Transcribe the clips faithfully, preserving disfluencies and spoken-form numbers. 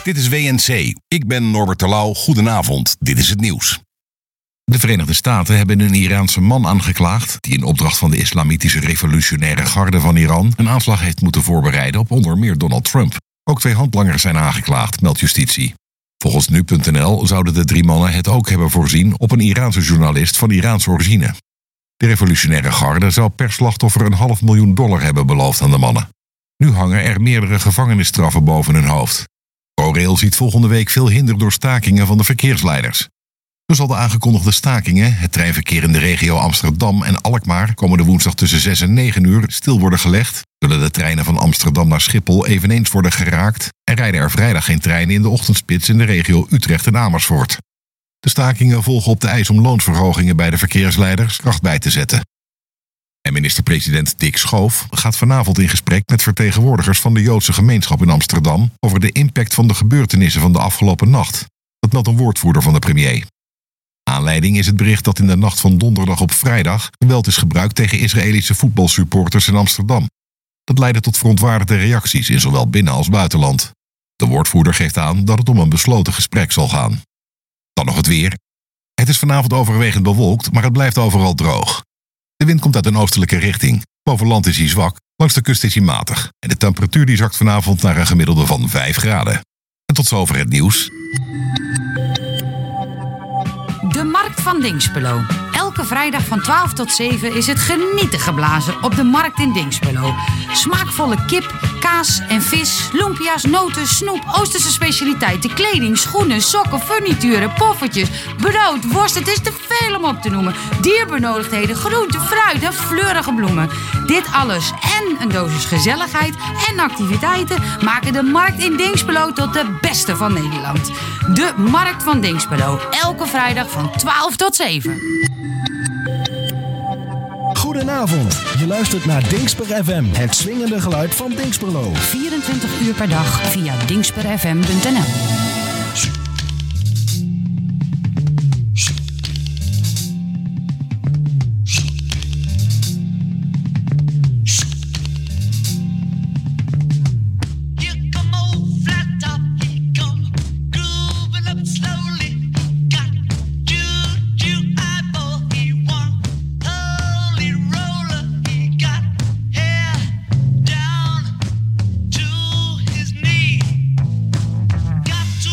Dit is W N C. Ik ben Norbert Terlouw. Goedenavond. Dit is het nieuws. De Verenigde Staten hebben een Iraanse man aangeklaagd die in opdracht van de Islamitische Revolutionaire Garde van Iran een aanslag heeft moeten voorbereiden op onder meer Donald Trump. Ook twee handlangers zijn aangeklaagd, meldt justitie. Volgens nu punt n l zouden de drie mannen het ook hebben voorzien op een Iraanse journalist van Iraanse origine. De Revolutionaire Garde zou per slachtoffer een half miljoen dollar hebben beloofd aan de mannen. Nu hangen er meerdere gevangenisstraffen boven hun hoofd. ProRail ziet volgende week veel hinder door stakingen van de verkeersleiders. Zo zal de aangekondigde stakingen, het treinverkeer in de regio Amsterdam en Alkmaar komende woensdag tussen zes en negen uur stil worden gelegd, zullen de treinen van Amsterdam naar Schiphol eveneens worden geraakt en rijden er vrijdag geen treinen in de ochtendspits in de regio Utrecht en Amersfoort. De stakingen volgen op de eis om loonsverhogingen bij de verkeersleiders kracht bij te zetten. En minister-president Dick Schoof gaat vanavond in gesprek met vertegenwoordigers van de Joodse gemeenschap in Amsterdam over de impact van de gebeurtenissen van de afgelopen nacht. Dat meldt een woordvoerder van de premier. Aanleiding is het bericht dat in de nacht van donderdag op vrijdag geweld is gebruikt tegen Israëlische voetbalsupporters in Amsterdam. Dat leidde tot verontwaardigde reacties in zowel binnen- als buitenland. De woordvoerder geeft aan dat het om een besloten gesprek zal gaan. Dan nog het weer. Het is vanavond overwegend bewolkt, maar het blijft overal droog. De wind komt uit een oostelijke richting. Boven land is hij zwak, langs de kust is hij matig. En de temperatuur die zakt vanavond naar een gemiddelde van vijf graden. En tot zover het nieuws. De Markt van Dinxperlo. Elke vrijdag van twaalf tot zeven is het genieten geblazen op de Markt in Dinxperlo. Smaakvolle kip, kaas en vis, lumpia's, noten, snoep, Oosterse specialiteiten, kleding, schoenen, sokken, furnituren, poffertjes, brood, worst. Het is te veel om op te noemen. Dierbenodigdheden, groenten, fruit en fleurige bloemen. Dit alles en een dosis gezelligheid en activiteiten maken de Markt in Dinxperlo tot de beste van Nederland. De Markt van Dinxperlo. Elke vrijdag van twaalf tot zeven. Goedenavond, je luistert naar Dinxper F M, het swingende geluid van Dinxperlo. vierentwintig uur per dag via dinxper f m punt n l. Got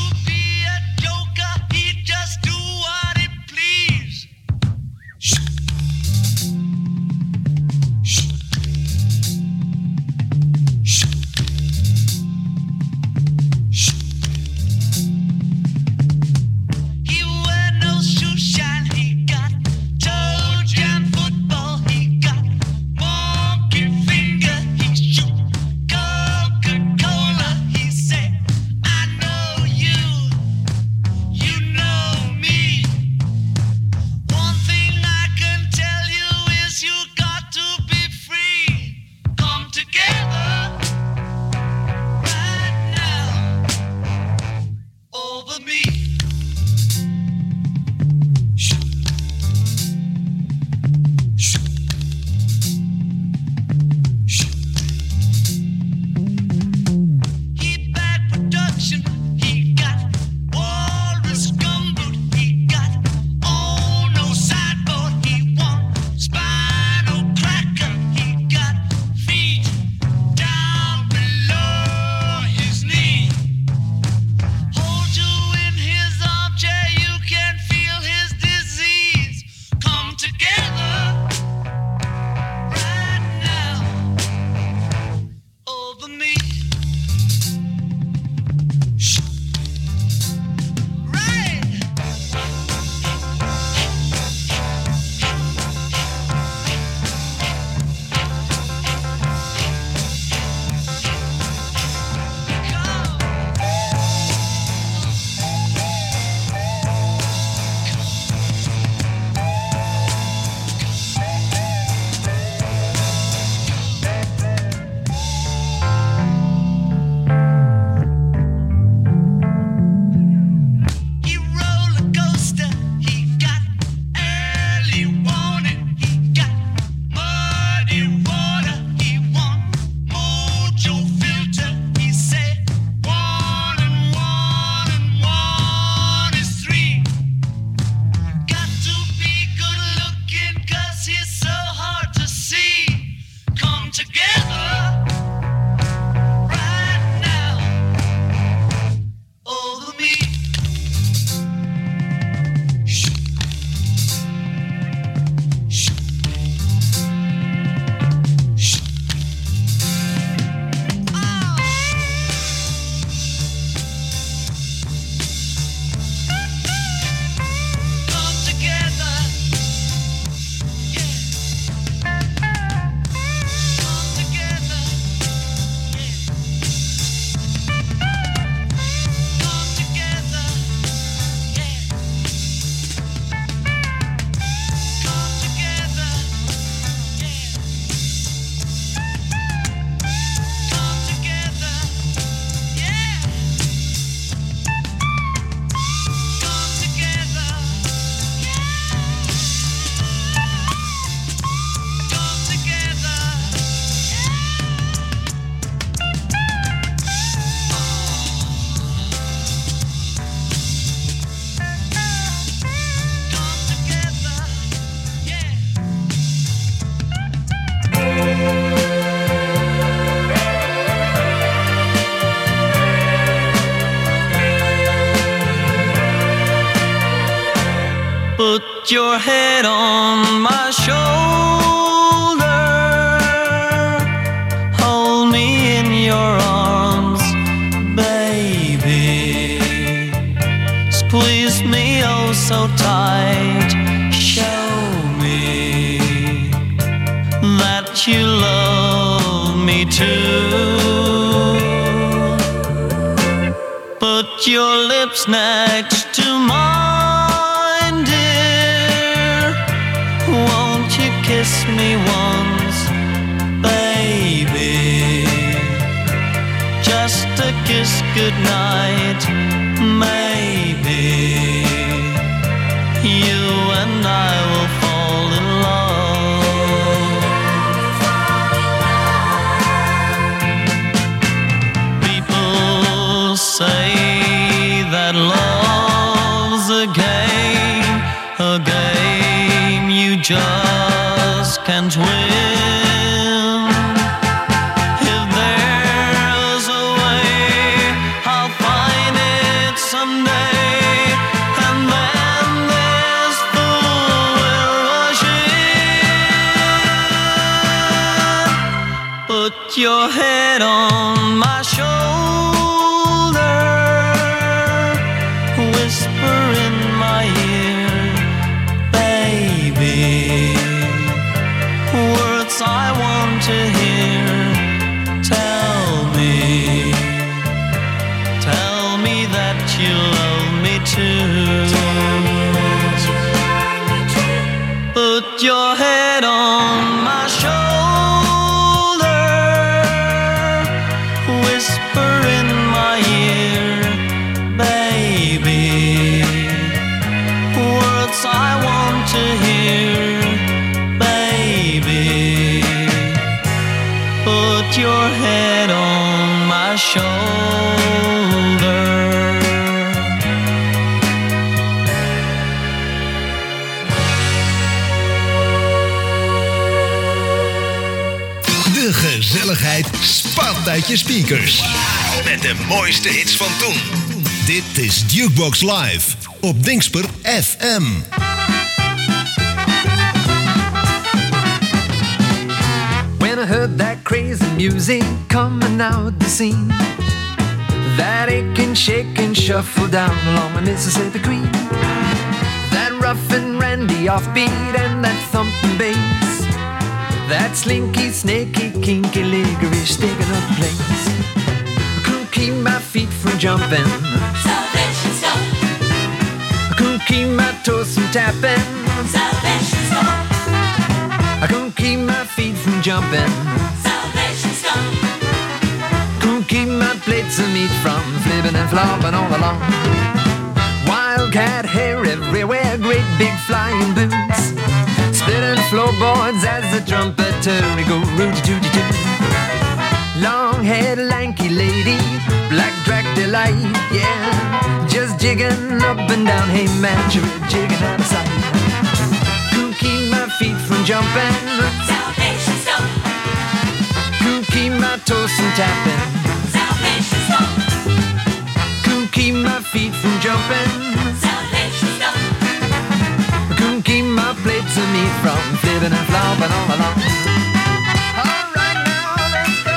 Put your head on my shoulder, hold me in your arms, baby. Squeeze me oh so tight, show me that you love me too. Put your lips next to mine, dear. Won't you kiss me once, baby? Just a kiss goodnight, maybe. You and I will fall in love. People say that love's a game, a game you just can't win. If there's a way, I'll find it someday, and then this fool will rush in. Put your head on my shoulder, whisper in my ear, baby, words I want to hear. Tell me, tell me that you love me too. Put your head on my shoulder, whisper in my ear, baby, words I want to hear, baby. Put your head on my shoulder. De gezelligheid spat uit je speakers. Met de mooiste hits van toen. Dit is Jukebox Live op Dingsper F M. When I heard that crazy music coming out the scene, that aching, shaking, shuffle down along the Mississippi Creek, that rough and randy offbeat and that thumping bass, that slinky, snaky, kinky, licorice taking up place. I couldn't keep my feet from jumping, Salvation stop, I couldn't keep my toes from tapping, salvation stop, I couldn't keep my feet from jumping, salvation stop, couldn't keep my plates of meat from flipping and flopping all along. Wildcat hair everywhere, great big flying boots, spinning floorboards as the trumpeter go rooty-tooty-too. Long-haired lanky lady, black drag delight, yeah, just jigging up and down, hey man, she was jigging out of sight. Couldn't keep my feet from jumping, salvation stop, couldn't keep my toes from tapping, salvation stop, couldn't keep my feet from jumping, salvation stop, couldn't keep my plates of meat from flipping and flopping all along. All right, now let's go.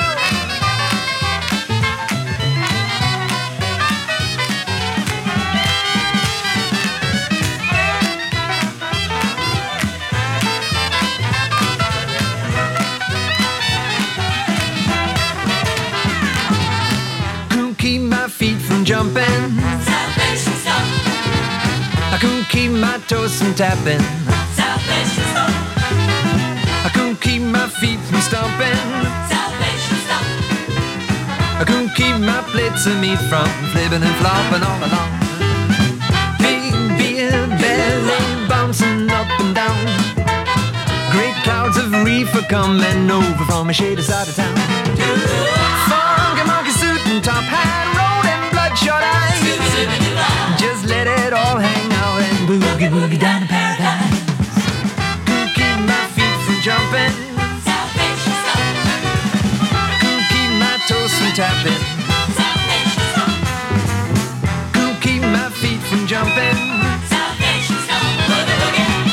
Couldn't keep my feet from jumping, salvation stop, I couldn't keep my toes from tapping, salvation stop, I couldn't keep my feet from stomping, salvation stop, I couldn't keep my plates of meat from flipping and flopping all along. Big beer belly bouncing up and down, great clouds of reefer coming over from a shady side of town. Funky monkey suit and top hat, rolling bloodshot eyes, just let it all hang out and boogie woogie down to paradise. Couldn't keep my feet from jumping, salvation stop, couldn't keep my toes from tapping, salvation stop, couldn't keep my feet from jumping, salvation stop, boogie boogie.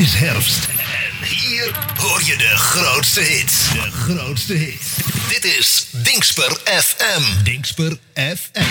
is herfst. En hier hoor je de grootste hits. De grootste hits. Dit is Dingsper F M. Dingsper F M.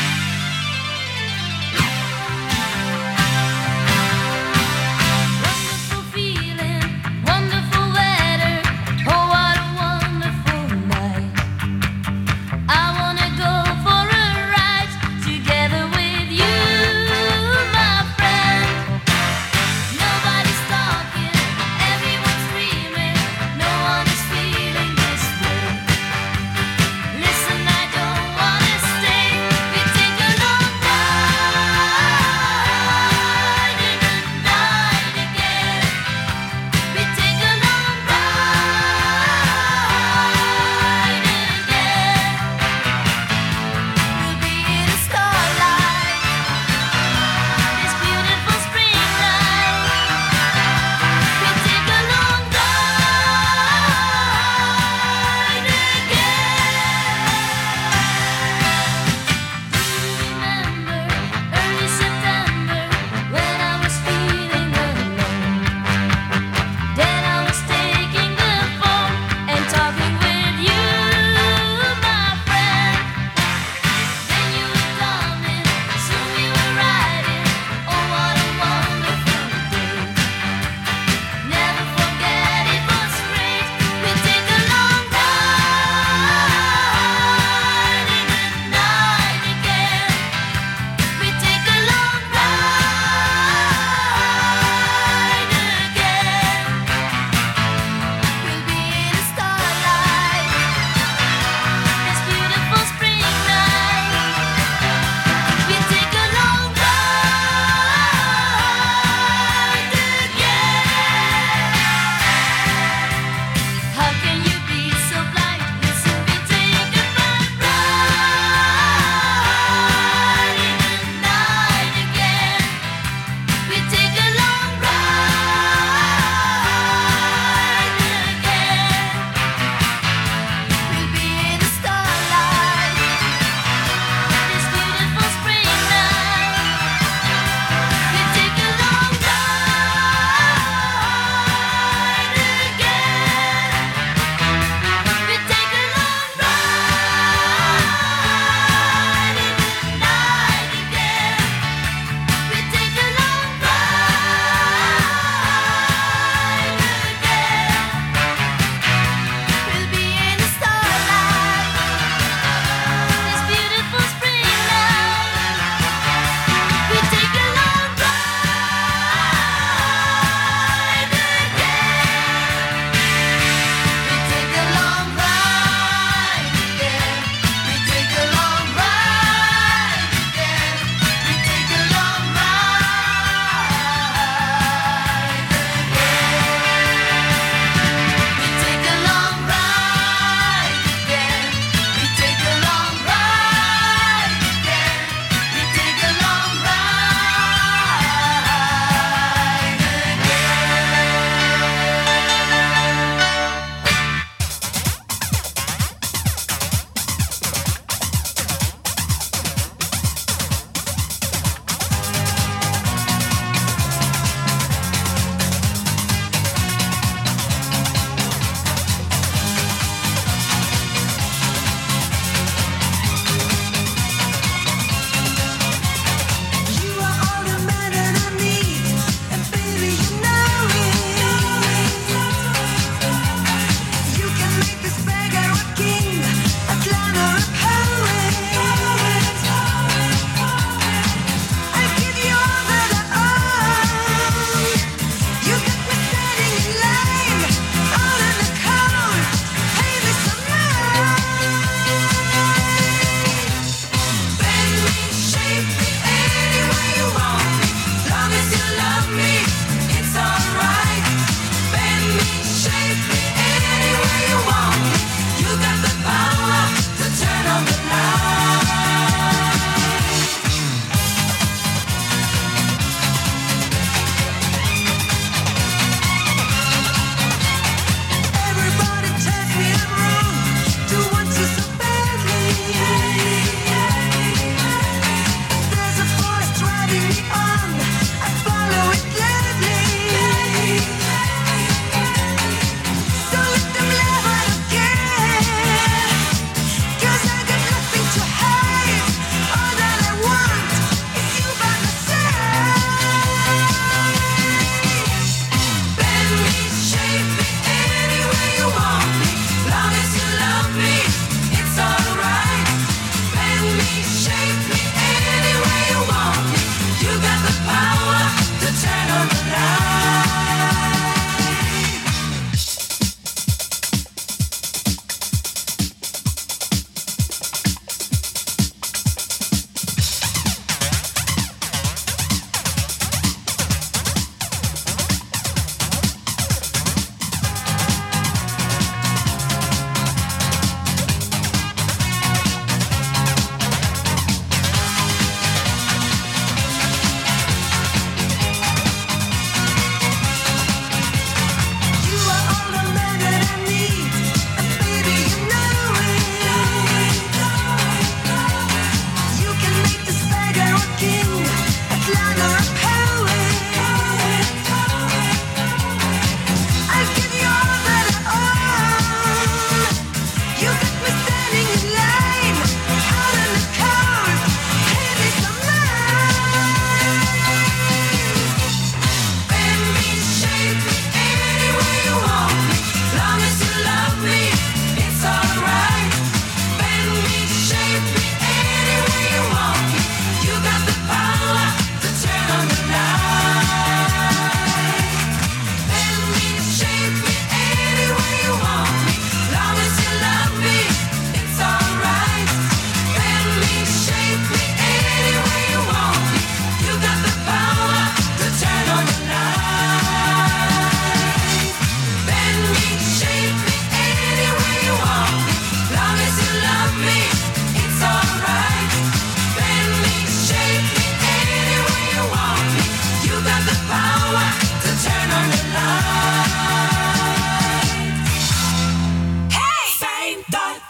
Wonderful feeling, wonderful weather. Oh, what a wonderful night. I wanna go for a ride together with you, my friend. Nobody's talking, everyone's dreaming. No one is feeling this way. Listen, I don't wanna stay. We take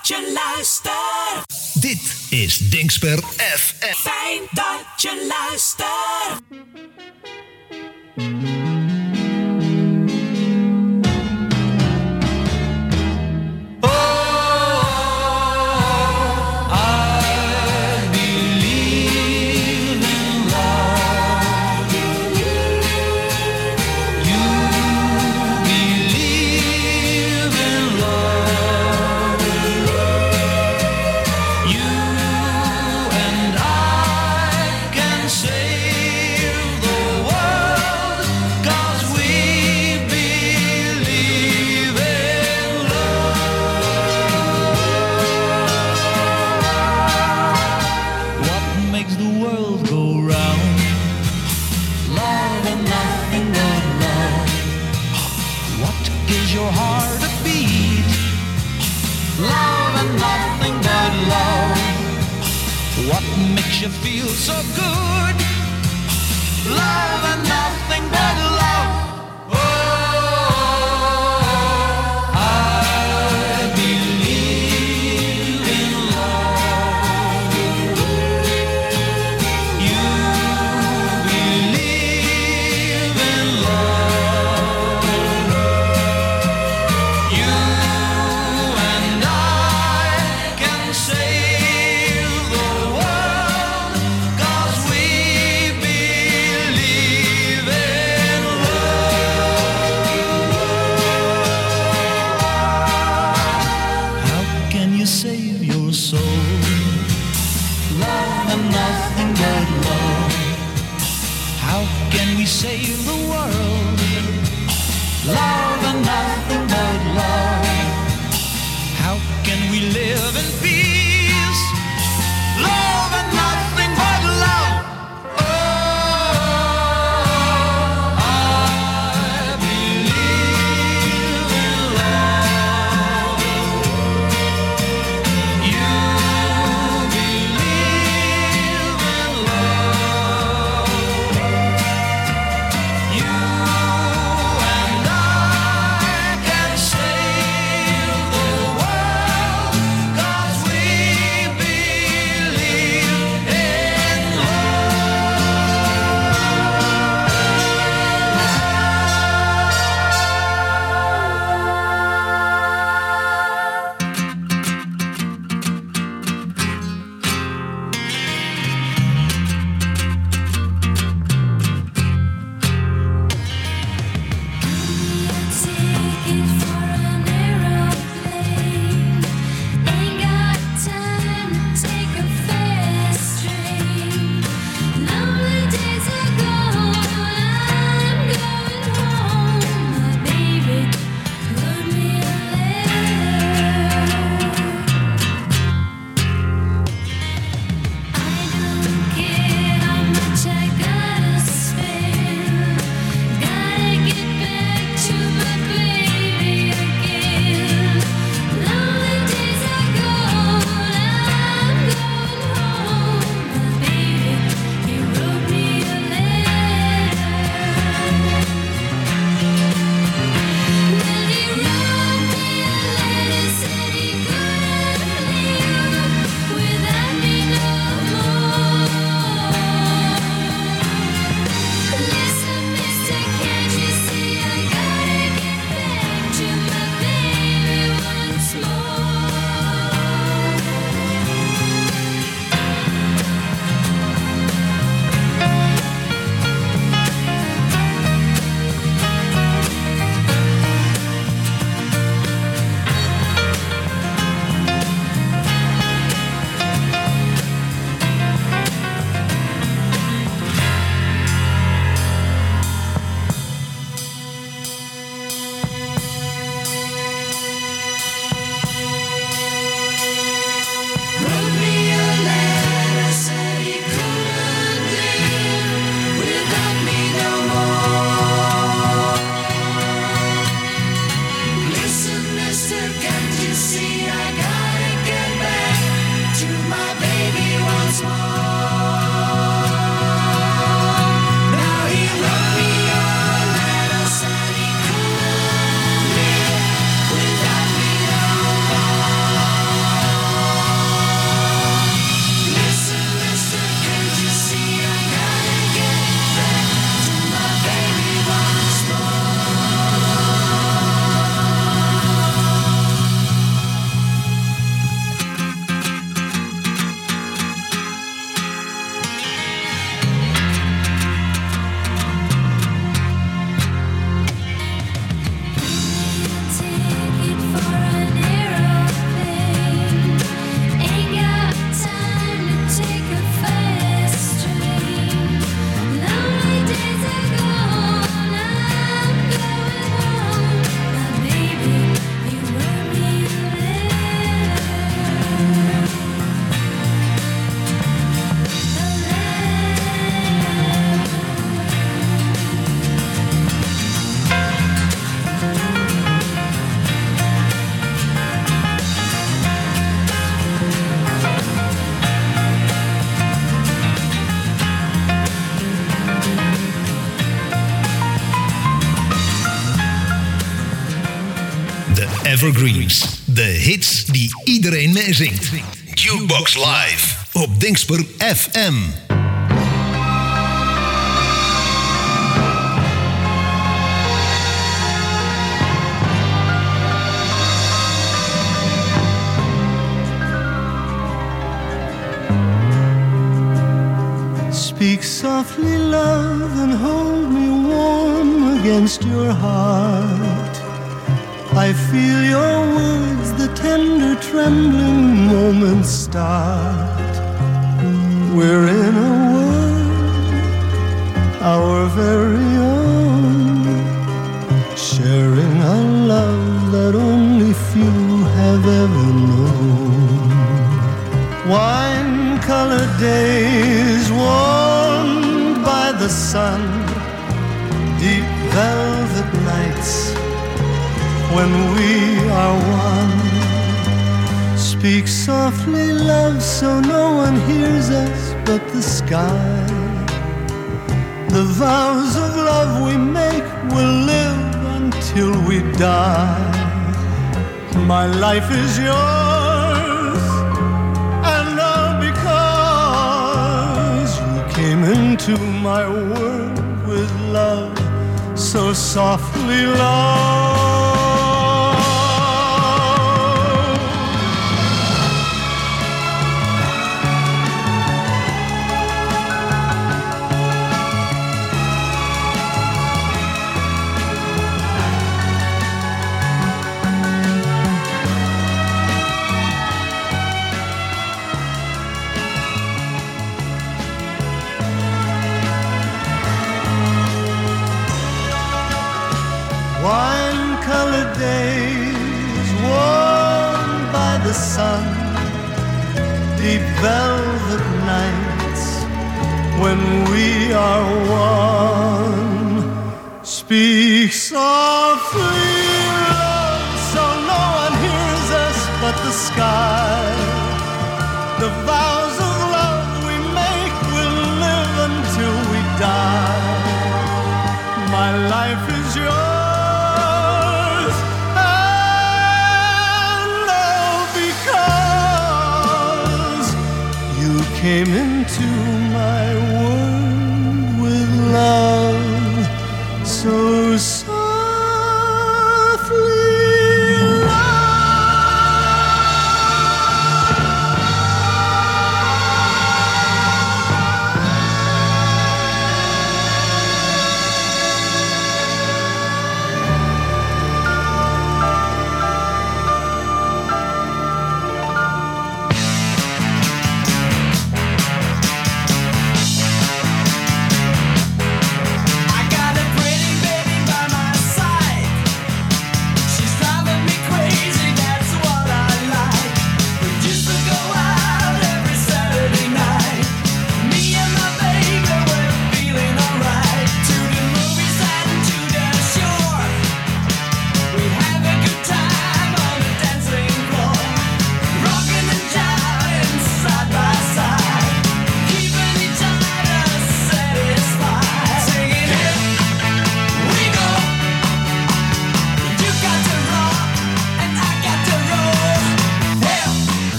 je luistert. Dit is Dingsper F M. Fijn dat je luistert. You feel so good, love and nothing but love. Oh, I believe in love. You believe in love. You and I can save the world. Save your soul, love and nothing but love. How can we save the world? Love and nothing but love. How can we live in peace? Love and nothing but love. You and I evergreens. De hits die iedereen meezingt. Jukebox Live op Dingsper F M. Speak softly, love, and hold me warm against your heart. I feel your words, the tender trembling moments start. We're in a world, our very own, sharing a love that only few have ever known. Wine-colored days warmed by the sun, deep velvet nights when we are one. Speak softly, love, so no one hears us but the sky. The vows of love we make will live until we die. My life is yours, and all because you came into my world with love so softly, love. Wine-colored days warmed by the sun, deep velvet nights when we are one. Speak softly, love, so no one hears us but the sky. The vows of love we make will live until we die. My life is yours, came into my world with love so softly. I got a pretty baby by my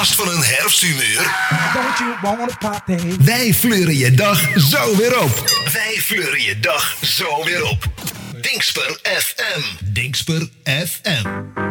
last van een herfsthumeur? Don't you wanna party? Wij fleuren je dag zo weer op. Wij fleuren je dag zo weer op. Dingsper F M. Dingsper F M.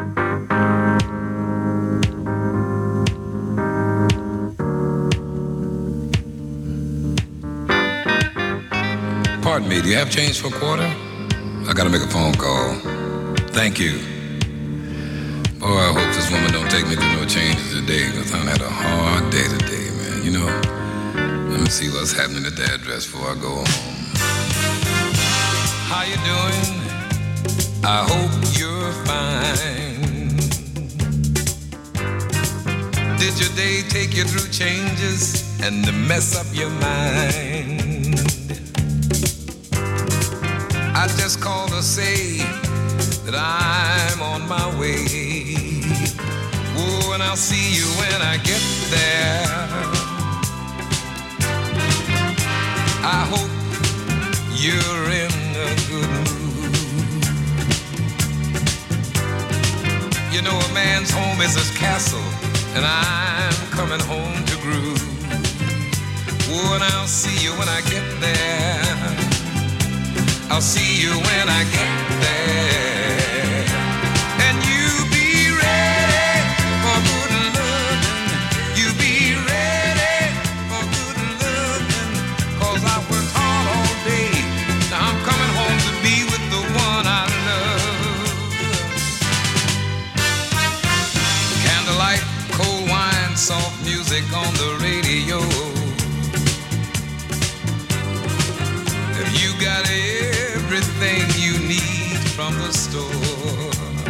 Pardon me, do you have change for a quarter? I gotta make a phone call. Thank you. Oh, I hope this woman don't take me through no changes today, because I had a hard day today, man. You know, let me see what's happening at the address before I go home. How you doing? I hope you're fine. Did your day take you through changes and to mess up your mind? I just called to say that I'm on my way. Oh, and I'll see you when I get there. I hope you're in a good mood. You know, a man's home is his castle, and I'm coming home to groove. Oh, and I'll see you when I get there. I'll see you when I get there. And you be ready for good loving. You be ready for good loving. Cause I worked hard all day. Now I'm coming home to be with the one I love. Candlelight, cold wine, soft music on the radio. Have you got everything you need from the store?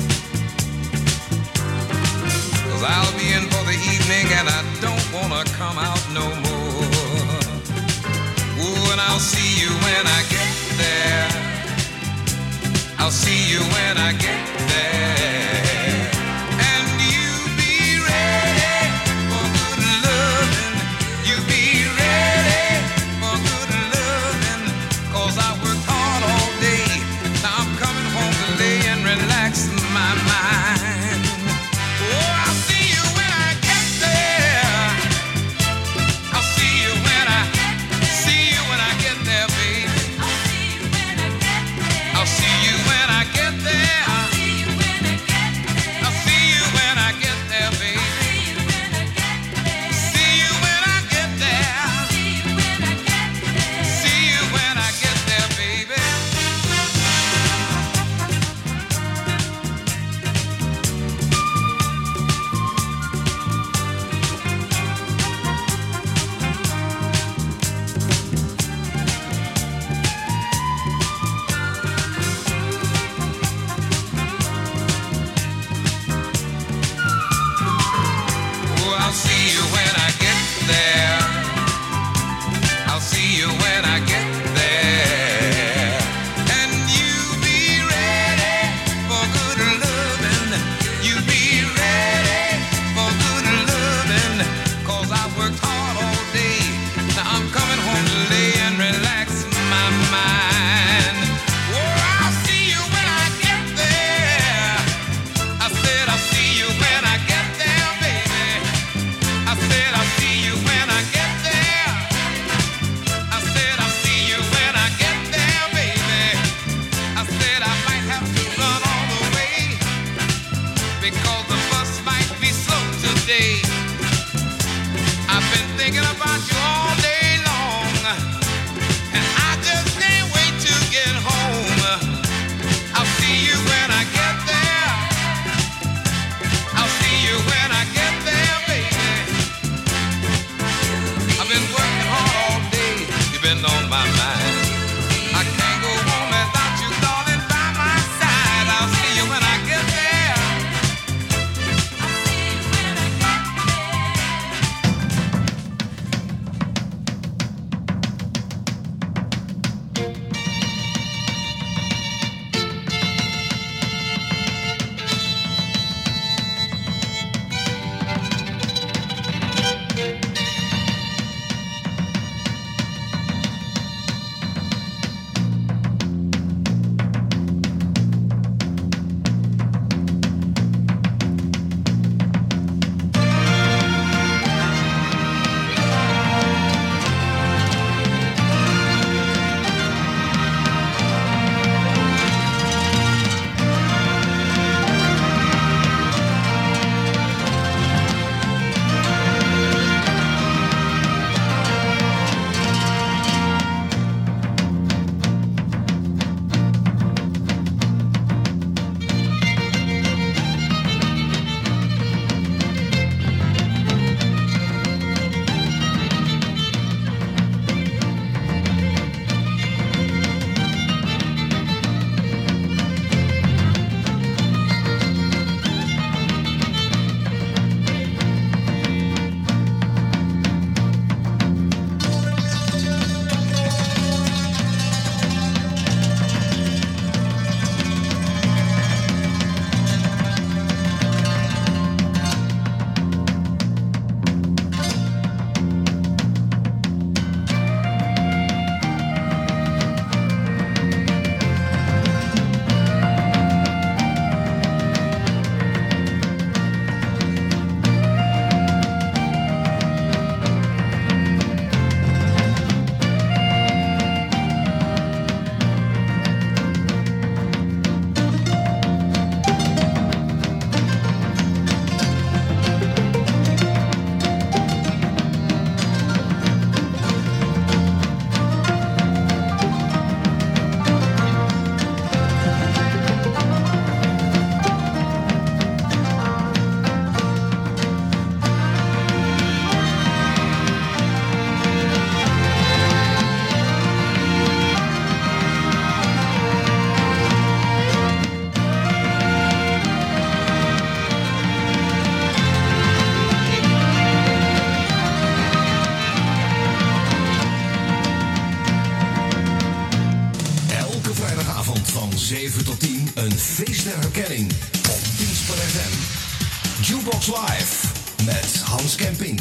Cause I'll be in for the evening and I don't wanna come out no more. Ooh, and I'll see you when I get there. I'll see you when I get there. And you be ready for good loving. You be ready for good loving. Cause I worked hard all day. Now I'm coming home to lay and relax my mind. Oh, I'll see you when I get there. I'll see you when I see you when I get there, baby. I'll see you when I get there. I'll see you when I get there, baby. See you when I get there. See you when I get there, baby. Oh, I'll see you when I get there. I'll see you when I get there. And you be ready for good loving. You be ready for good loving. Cause I worked hard all day. Now I'm coming home to lay and relax my mind. Oh, I'll see you when I get there. I said I'll see you when I get there, baby. I said I'll see you when I get there. I said I'll see you when I get there, baby. I said I might have to run all the way because the bus might be slow today. I've been thinking about you all day long, and I just can't wait to get home. I'll see you when I get there. I'll see you when I get there, baby. I've been working hard all day. You've been on my mind. I can't go home without you, darling, by my side. I'll see you when I get there. zeven tot tien een feest der herkenning op Pinsper F M. Jukebox Live met Hans Kempink.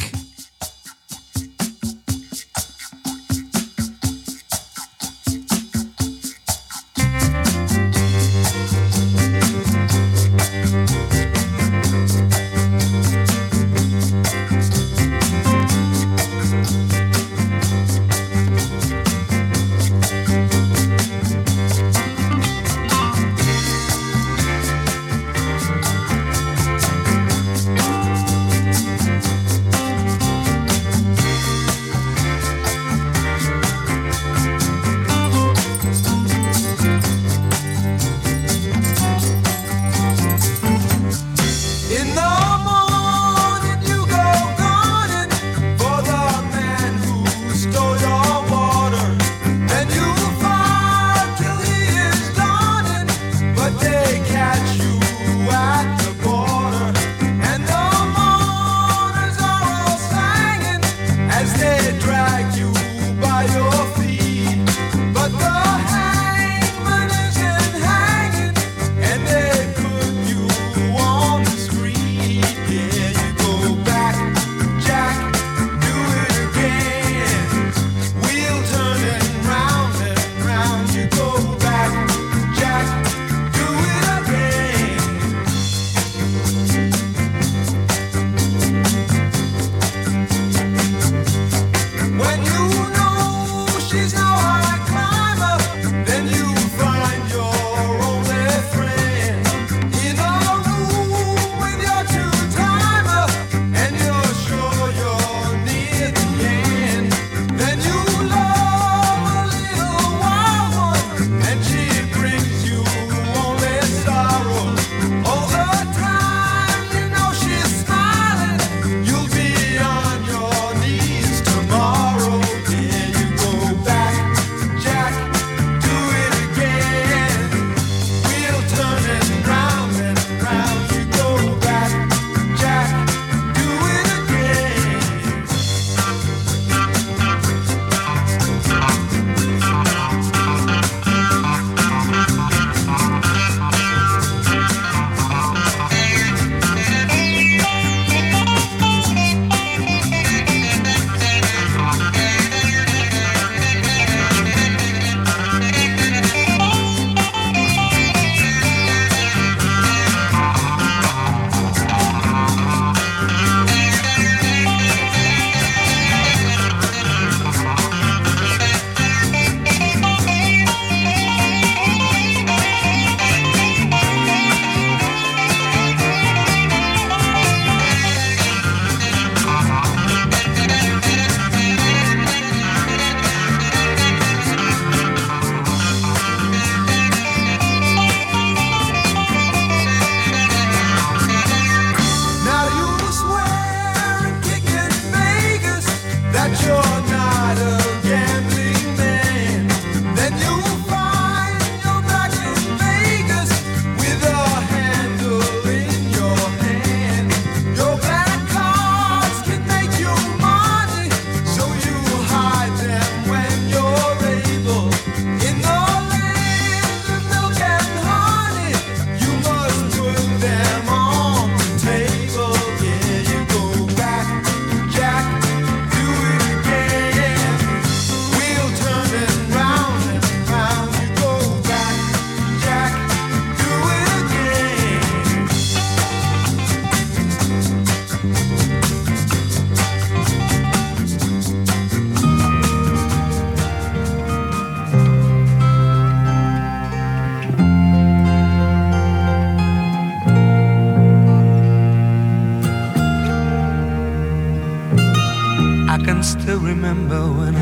still remember when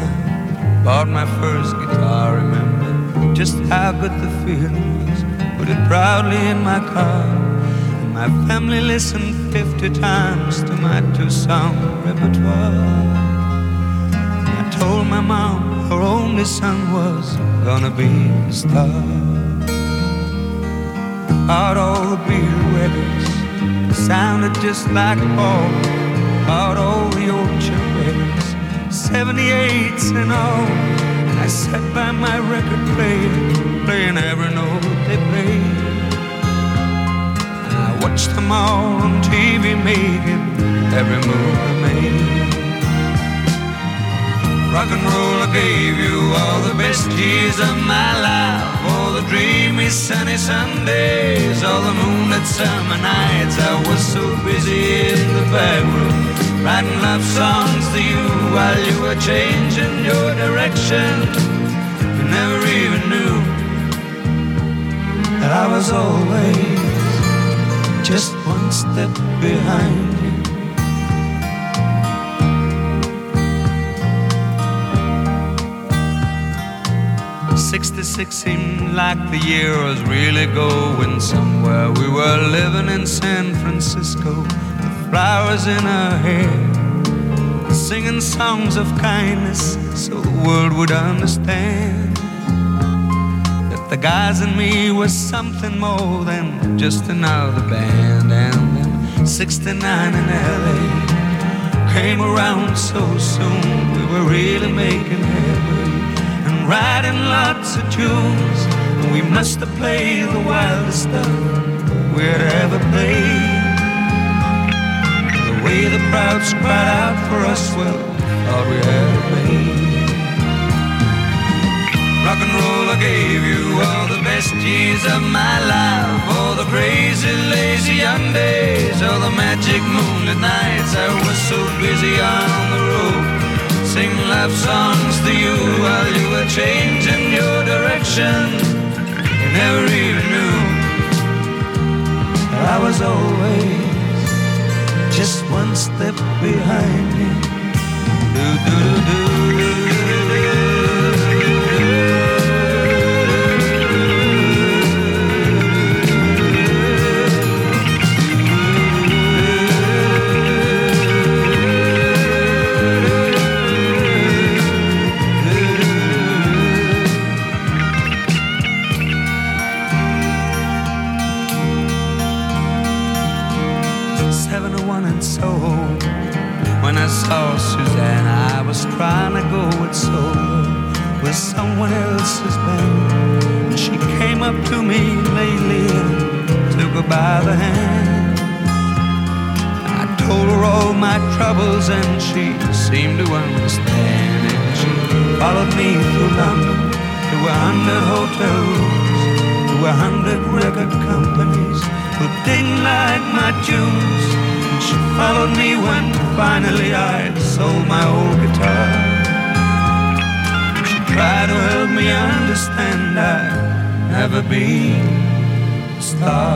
I bought my first guitar. Remember just how good the feeling was. Put it proudly in my car. And my family listened fifty times to my two-song repertoire. And I told my mom her only son was gonna be a star. Out all the Beatle weddings sounded just like Paul. Out all the Yorkshire weddings, seventy-eights and all. And I sat by my record player, playing every note they watched them all on T V making every move they made. Rock and roll, I gave you all the best years of my life, all the dreamy sunny Sundays, all the moonlit summer nights. I was so busy in the back room writing love songs to you while you were changing your direction. You never even knew that I was always just one step behind you. sixty-six seemed like the year was really going somewhere. We were living in San Francisco with flowers in our hair, singing songs of kindness so the world would understand that the guys and me was something more than just another band. And then sixty-nine in L A came around so soon. We were really making headway, writing lots of tunes, and we must have played the wildest stuff we'd ever played. The way the crowds cried out for us, well, thought we had it made. Rock and roll, I gave you all the best years of my life, all the crazy, lazy young days, all the magic moonlit nights. I was so busy on the road, sing love songs to you while you were changing your direction. You never even knew that I was always just one step behind you. Do, do, do, do, do. When I saw Suzanne, I was trying to go it solo with someone else's band. And she came up to me lately and took her by the hand. I told her all my troubles and she seemed to understand. And she followed me through London, through a hundred hotel rooms, through a hundred record companies who didn't like my tunes. She followed me when finally I sold my old guitar. She tried to help me understand I'd never be a star.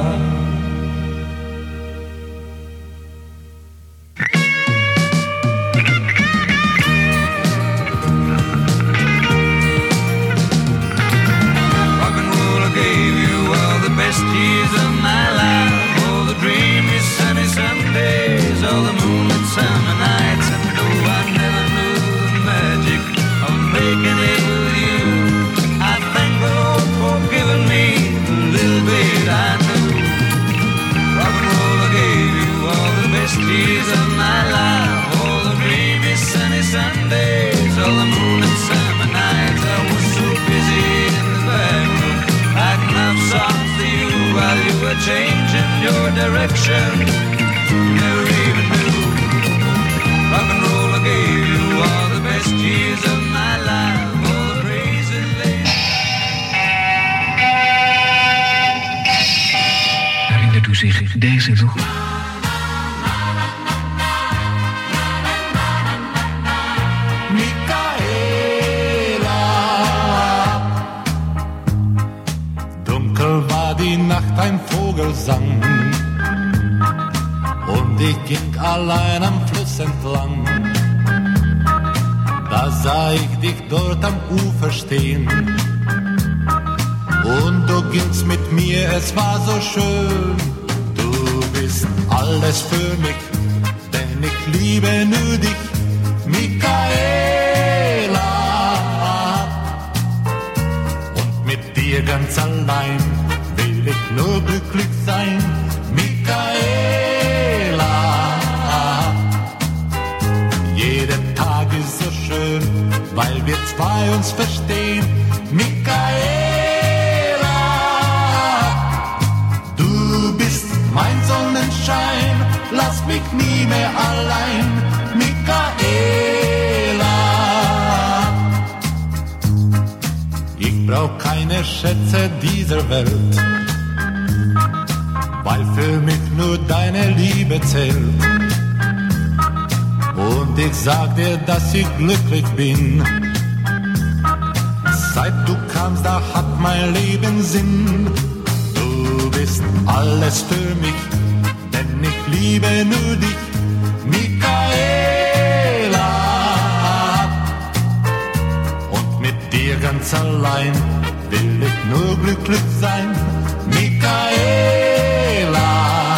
Rock and roll, I gave you all the best years of my life, all the dreamy sunny Sundays, all the moonlit summer nights. And though I never knew the magic of making it with you, I thank the Lord for giving me the little bit I knew. Rock and roll, I gave you all the best years of my life, all the dreamy sunny Sundays, all the moonlit summer nights. I was so busy in the back room writing love songs to you while you were changing your direction. Never even knew. Rock and roll, I gave you all the best years of my life, all the crazy ladies. Herinnert u zich deze nog? Dunkel war die Nacht, ein Vogel sang, und ich ging allein am Fluss entlang. Da sah ich dich dort am Ufer stehen, und du gingst mit mir, es war so schön. Du bist alles für mich, denn ich liebe nur dich, Michaela. Und mit dir ganz allein will ich nur glücklich sein, Michaela. Jeder Tag ist so schön, weil wir zwei uns verstehen, Michaela. Du bist mein Sonne, mich nie mehr allein, Michaela. Ich brauch keine Schätze dieser Welt, weil für mich nur deine Liebe zählt. Und ich sag dir, dass ich glücklich bin. Seit du kamst, da hat mein Leben Sinn. Du bist alles für mich, denn ich liebe nur dich, Michaela. Und mit dir ganz allein will ich nur glücklich sein, Michaela.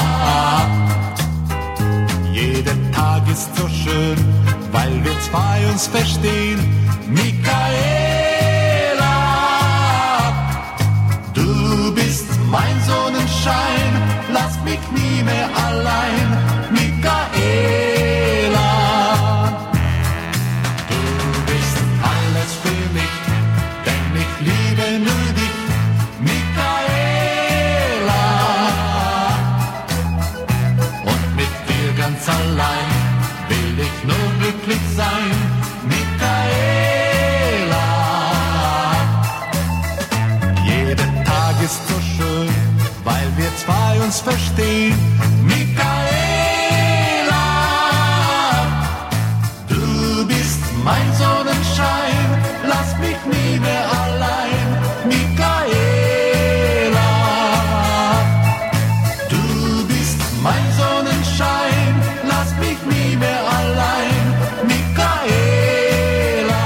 Jeder Tag ist so schön, weil wir zwei uns verstehen, Michaela. Du bist mein Sonnenschein, lass mich nie mehr allein, Michaela. Du bist alles für mich, denn ich liebe nur dich, Michaela. Und mit dir ganz allein will ich nur glücklich sein, Michaela. Jeder Tag ist so schön, weil wir zwei uns verstehen, Michaela. Du bist mein Sonnenschein, lass mich nie mehr allein, Michaela. Du bist mein Sonnenschein, lass mich nie mehr allein, Michaela.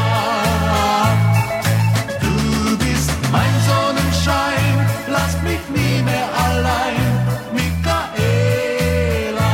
Du bist mein Sonnenschein, lass mich nie mehr allein, Michaela.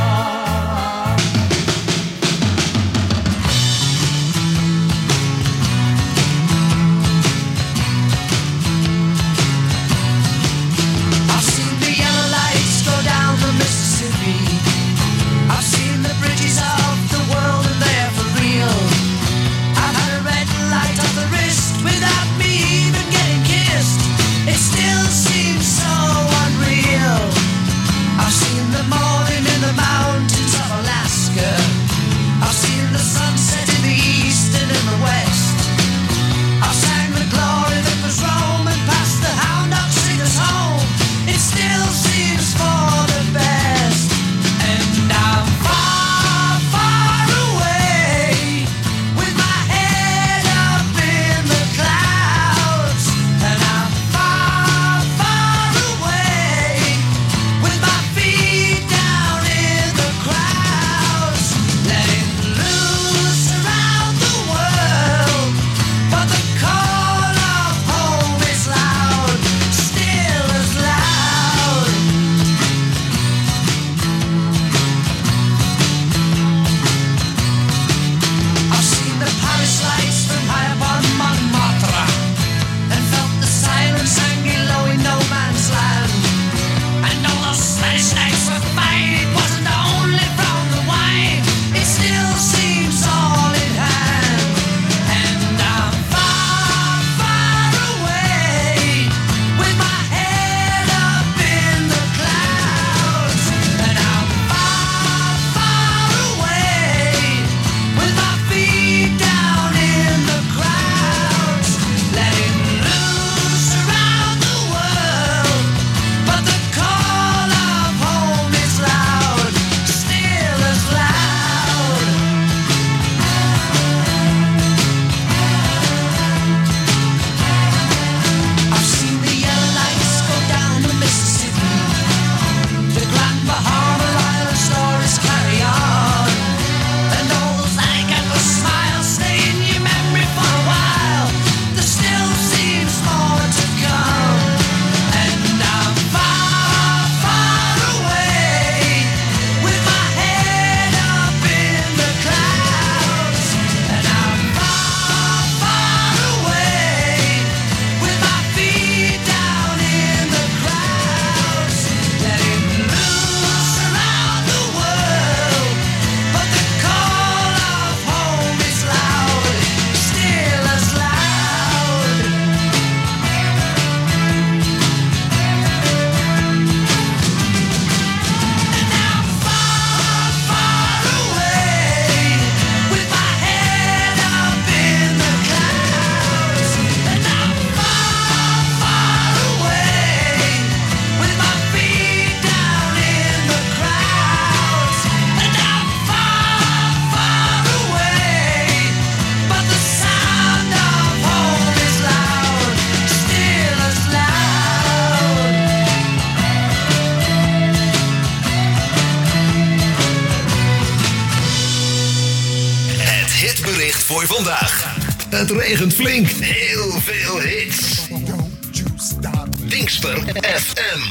mooi vandaag. Het regent flink. Heel veel hits. Dingsper F M.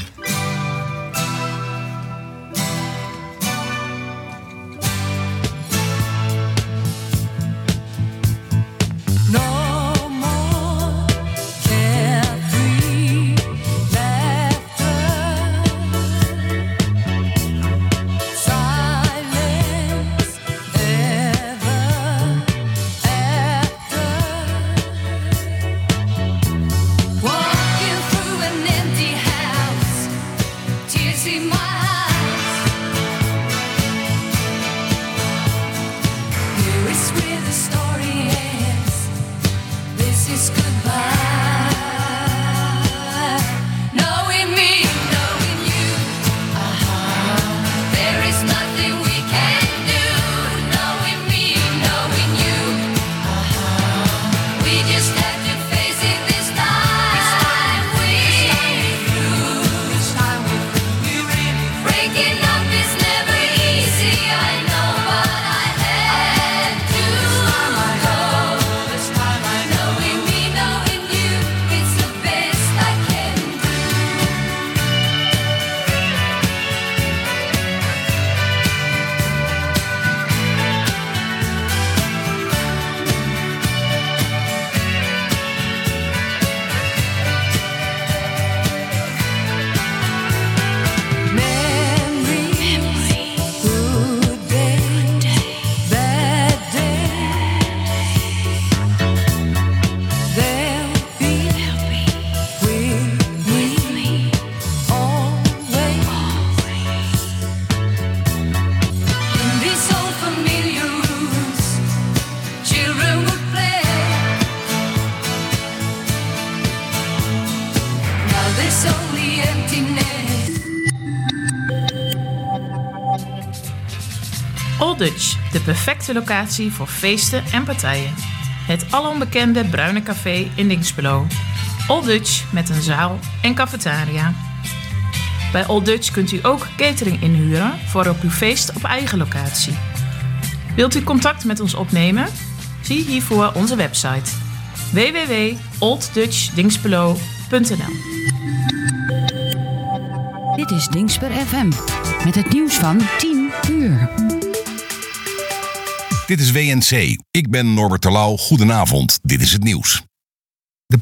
No more carefree laughter, silence ever after. Walking through an empty house, tears in my eyes. Here is where the story ends. This is goodbye. Knowing me, knowing you, uh-huh. There is nothing we can do. Knowing me, knowing you, uh-huh. We just have to face it this time. We through. This time we really breaking up is never easy. I know, but I had to go. This time I knowing me, knowing you, it's the best I can do. Memories, good days, bad days. They'll be with me always. In these old familiar rooms, children would play. Now there's only emptiness. Old Dutch, de perfecte locatie voor feesten en partijen. Het alombekende bruine café in Dinxperlo. Old Dutch met een zaal en cafetaria. Bij Old Dutch kunt u ook catering inhuren voor op uw feest op eigen locatie. Wilt u contact met ons opnemen? Zie hiervoor onze website w w w punt old dutch dinxperlo punt n l. Dit is Dingsper F M met het nieuws van tien uur. Dit is W N C. Ik ben Norbert Terlouw. Goedenavond. Dit is het nieuws.